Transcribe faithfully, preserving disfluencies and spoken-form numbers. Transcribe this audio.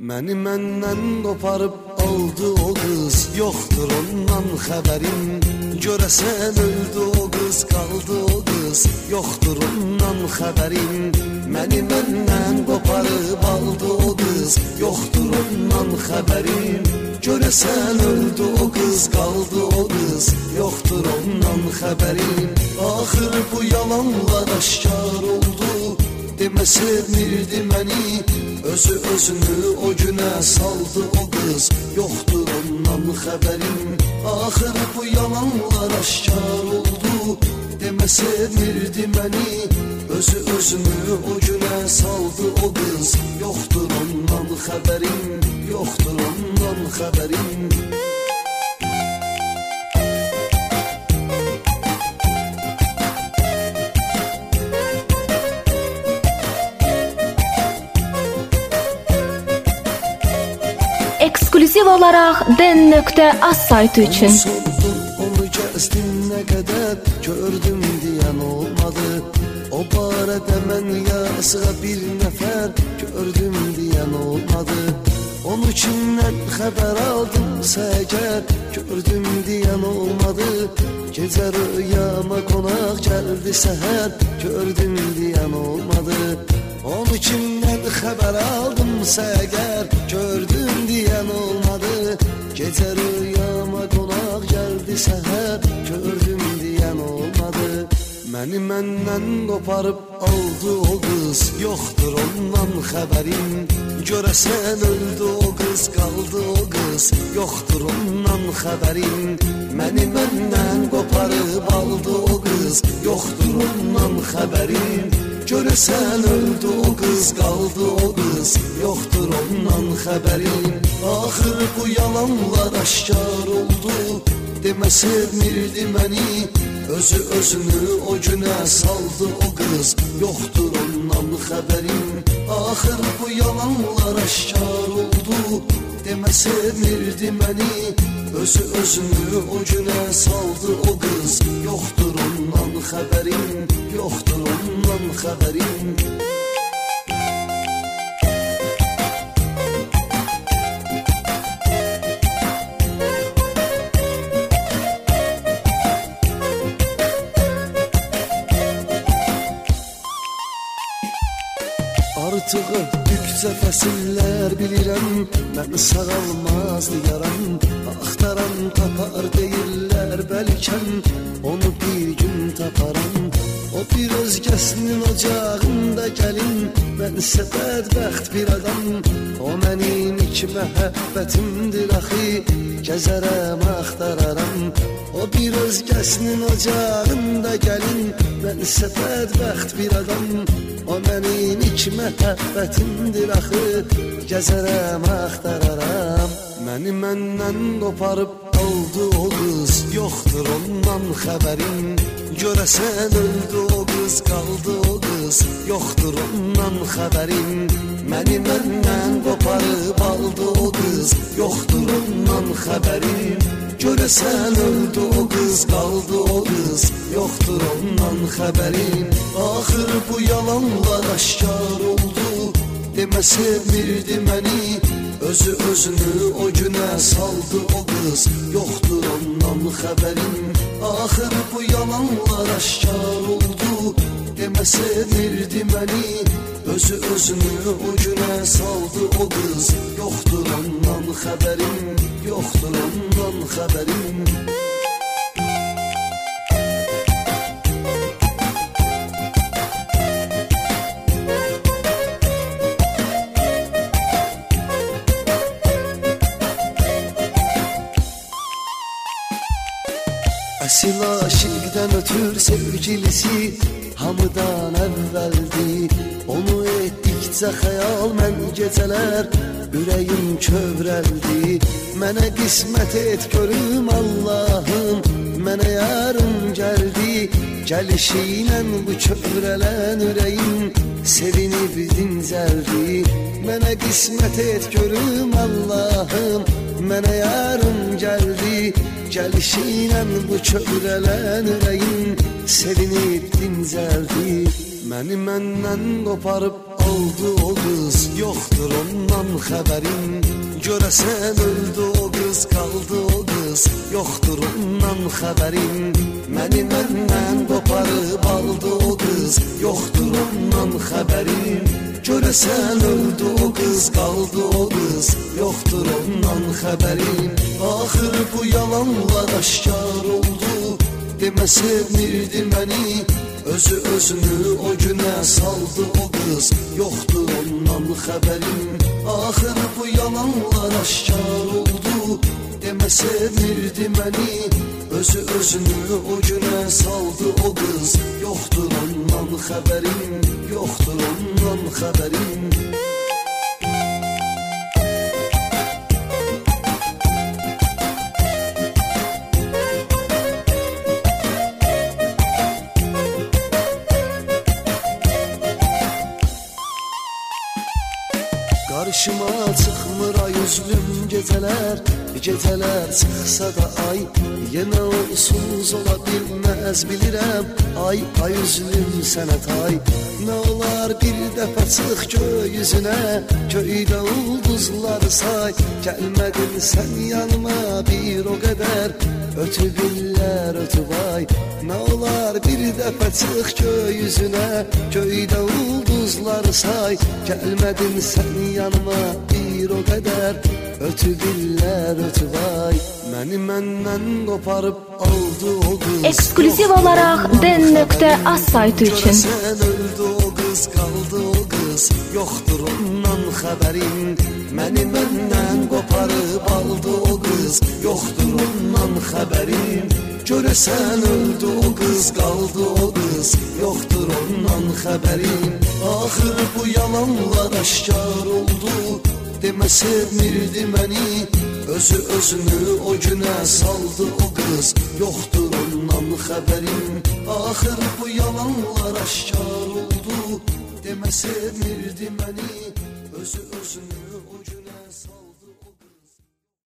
Məni məndən qoparıb aldı o qız, yoxdur ondan xəbərim. Görəsən öldü o qız, qaldı o qız, yoxdur ondan xəbərim. Məni məndən qoparıb aldı o qız, yoxdur ondan xəbərim. Görəsən öldü o qız, qaldı o qız, yoxdur ondan xəbərim. Axır bu yalanlar aşkar oldu, demə sevmirdi məni. Özü özünü o günə saldı o qız, yoxdur ondan xəbərim. Axır bu yalanlar aşkar oldu, demə sevmirdi məni. Özü özünü o günə saldı o qız, yoxdur ondan xəbərim, yoxdur ondan xəbərim. Ekskluziv olaraq den nöqtə az saytı üçün. Onu gəzdim nə qədər, gördüm deyən olmadı. O barədə mən yazığa bir nəfər, gördüm deyən olmadı. Onun kimdən xəbər aldımsa əgər, gördüm deyən olmadı. Gecə rüyama qonaq gəldi səhər, gördüm deyən olmadı. Onu kimdən xəbər aldımsa əgər, gördüm deyən olmadı. Gecə rüyama qonaq gəldi səhər, gördüm deyən olmadı. Məni məndən qoparıb aldı o qız, yoxdur ondan xəbərim. Görəsən öldü o qız, qaldı o qız, yoxdur ondan xəbərim. Məni məndən qoparıb aldı o qız, yoxdur ondan xəbərim. Görəsən öldü o qız, qaldı o qız, yoxdur ondan xəbərim. Axır bu yalanlar aşkar oldu, demə sevmirdi məni. Özü özünü o günə saldı o qız, yoxdur ondan xəbərim. Axır bu yalanlar aşkar oldu, demə sevmirdi məni. Özü özünü o günə saldı o qız, yoxdur ondan xəbərim, yoxdur ondan xəbərim. Artıq öpdükcə fəsillər bilirəm, mən sağalmazdı yaram. Axtaran tapar deyirlər bəlkəm, onu bir gün taparam. O bir özgəsinin ocağında gəlin, mən isə bədbəxt bir adam. O mənim iki məhəbbətimdir axı, gəzərəm axtararam. O bir özgəsinin ocağında gəlin, mən isə bədbəxt bir adam. O mənim iki məhəbbətimdir axı, gəzərəm axtararam. Məni məndən qoparıb aldı o qız, yoxdur ondan xəbərim. Görəsən öldü o qız, qaldı o qız, yoxdur ondan xəbərim. Məni məndən qoparıb aldı o qız, yoxdur ondan xəbərim. Görəsən öldü o qız, qaldı o qız, yoxdur ondan xəbərim. Axır bu yalanlar aşkar oldu, demə sevmirdi məni. Özü özünü o günə saldı o qız, yoxdur ondan xəbərim. Axır bu yalanlar aşkar oldu, demə sevmirdi məni. Özü özünü o günə saldı o qız, yoxdur ondan xəbərim, yoxdur ondan xəbərim. Əsil aşıqdən ötür sevgilisi hamıdan əvvəldir. Onu etdikcə xəyal mən gecələr ürəyim kövrəldi. Mənə qismət et görüm Allahım, mənə yarım gəldi. Gəlişi ilə bu kövrələn ürəyim sevinib dincəldi. Mənə qismət et görüm Allahım, mənə yarım gəldi. Gəlişi ilə bu kövrələn ürəyim sevinib dincəldi. Məni məndən qoparıb aldı o qız, yoxdur ondan xəbərim. Görəsən öldü o qız, qaldı o qız, yoxdur ondan xəbərim. Məni məndən qoparıb aldı o qız, yoxdur ondan xəbərim. Görəsən öldü o qız, qaldı o qız, yoxdur ondan xəbərim. Axır bu yalanlar aşkar oldu, demə sevmirdi məni. Özü özünü o günə saldı o qız, yoxdur ondan xəbərim. Axır bu yalanlar aşkar oldu, demə sevmirdi məni. Özü özünü o günə saldı o qız, yoxdur ondan xəbərim, yoxdur ondan xəbərim. Qarşıma çıxmır ay üzlüm gecələr, gecələr çıxsa da ay, yenə onsuz ola bilməz bilirəm. Ay, ay üzlüm sənə tay, nə olar bir dəfə çıx gökyüzünə, göydə ulduzları say. Gəlmədin sən yanıma bir o qədər, ötübüllər ötübay. Nə olar bir dəfə çıx gökyüzünə, göydə ulduzları say. Gəlmədin sən yanıma bir o qədər, ötübüllər ötübay. Məni məndən qoparıb aldı o qız. Ekskluziv olaraq den nöqtə az saytı üçün. Görəsən öldü o qız, qaldı o qız, yoxdur ondan xəbərim. Məni məndən qoparıb aldı o qız, yoxdur ondan xəbərim. Görəsən öldü o qız, qaldı o qız, yoxdur ondan xəbərim. Axır bu yalanlar aşkar oldu, demə sevmirdi məni. Özü özünü o günə saldı o qız, yoxdur ondan xəbərim. Axır bu yalanlar aşkar oldu, demə sevmirdi məni. Özü özünü o günə saldı.